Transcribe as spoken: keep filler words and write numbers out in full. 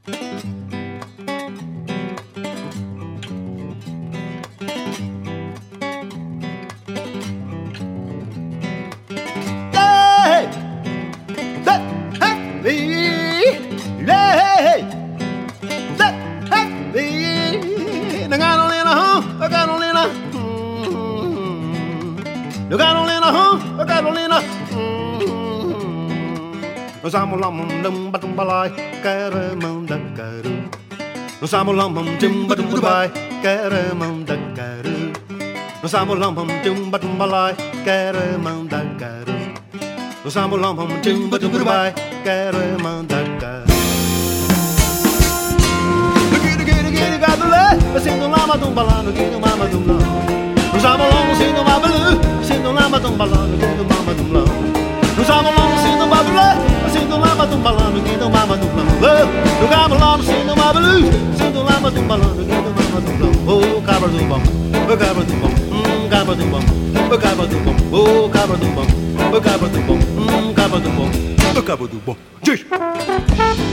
Nos amolamos num batumbalai, caramão da caru. Nos amolamos num batumbalai, caramão da caru. Nos amolamos num batumbalai, caramão da caru. Nos amolamos num batumbalai, caramão da caru. Giri giri giri gadulé, sendo lama tumbalá, no guido mama tumbalá. Nos amolamos sendo babalu, sendo lama tumbalá, no guido mama tumbalá. Nos amolamos sendo babulé, sendo lama tumbalá, no guido mama tumbalá. No gabolão sendo babalu, sendo lama tumbalá, no guido mama tumbalá. Oh, cabra do bom, oh cabra do bom, hum, cabra do bom, oh cabra do bom, oh cabra do bom, oh cabra do bom, hum, cabra do bom, oh cabra do bom. Diz.